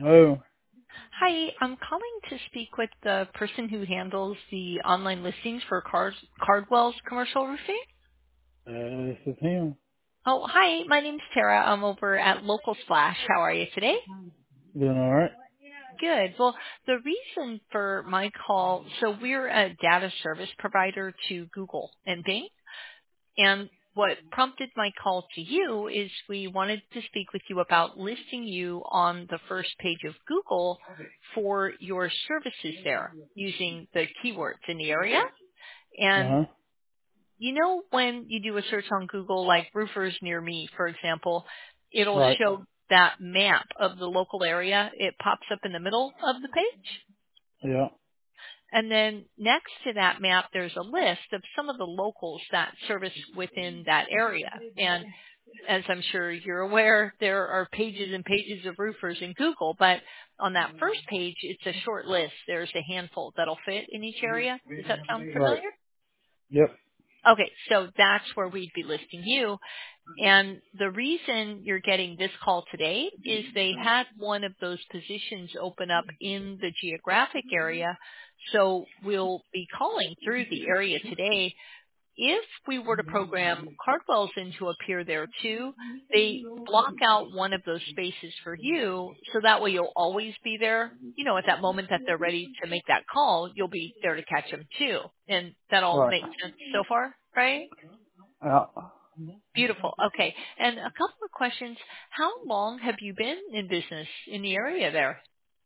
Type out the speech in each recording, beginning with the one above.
Oh, Hi, I'm calling to speak with the person who handles the online listings for Cardwell's Commercial Roofing. this is him. Oh, hi, my name's Tara. I'm over at Local Splash. How are you today? Doing all right. Good. Well, the reason for my call, so we're a data service provider to Google and Bing, and what prompted my call to you is we wanted to speak with you about listing you on the first page of Google for your services there using the keywords in the area. Uh And huh. you know when you do a search on Google, like roofers near me, for example, it'll Right. show that map of the local area. It pops up in the middle of the page. Yeah. And then next to that map, there's a list of some of the locals that service within that area. And as I'm sure you're aware, there are pages and pages of roofers in Google, but on that first page, it's a short list. There's a handful that'll fit in each area. Does that sound Right. familiar? Yep. Okay, so that's where we'd be listing you. And the reason you're getting this call today is they had one of those positions open up in the geographic area. So we'll be calling through the area today. If we were to program Cardwells in to appear there too, they block out one of those spaces for you so that way you'll always be there. You know, at that moment that they're ready to make that call, you'll be there to catch them too. And that all Right. makes sense so far, right? Yeah. Beautiful. Okay. And a couple of questions. How long have you been in business in the area there?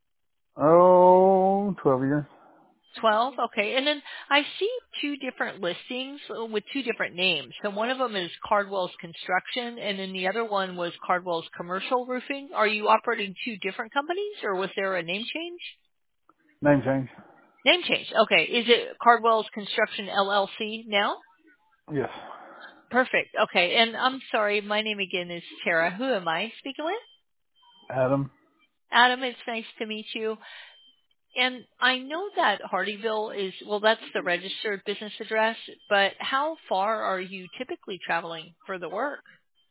Oh, 12 years. 12? Okay. And then I see two different listings with two different names. So one of them is Cardwell's Construction, and then the other one was Cardwell's Commercial Roofing. Are you operating two different companies, or was there a name change? Name change. Name change. Okay. Is it Cardwell's Construction LLC now? Yes. Perfect. Okay. And I'm sorry, my name again is Tara. Who am I speaking with? Adam. Adam, it's nice to meet you. And I know that Hardyville is, well, that's the registered business address, but how far are you typically traveling for the work?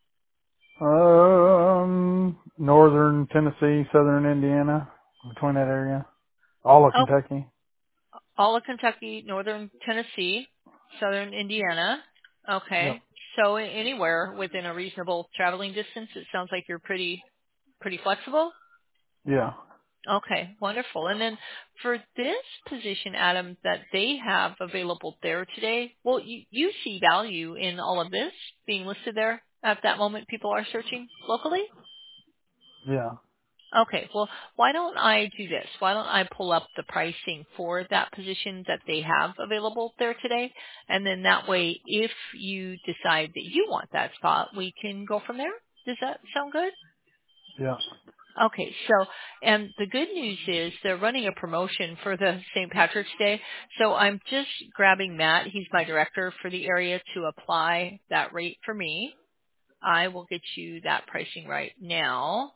Northern Tennessee, Southern Indiana, between that area. All of Oh, Kentucky. all of Kentucky, northern Tennessee, southern Indiana. Yep. Okay. So anywhere within a reasonable traveling distance, it sounds like you're pretty flexible. Yeah. Okay, wonderful. And then for this position, Adam, that they have available there today, well, you see value in all of this being listed there at that moment people are searching locally? Yeah. Okay, well, why don't I do this? Why don't I pull up the pricing for that position that they have available there today? And then that way, if you decide that you want that spot, we can go from there. Does that sound good? Yeah. Okay, so, and the good news is they're running a promotion for the St. Patrick's Day. So I'm just grabbing Matt. He's my director for the area to apply that rate for me. I will get you that pricing right now.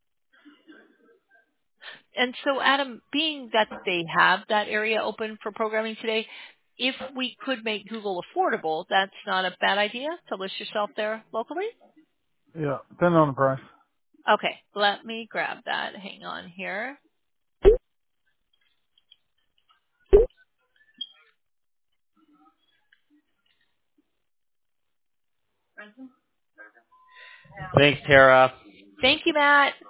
And so Adam, being that they have that area open for programming today, if we could make Google affordable, that's not a bad idea to list yourself there locally. Yeah. Depending on the price. Okay, let me grab that. Hang on here. Thanks, Tara. Thank you, Matt.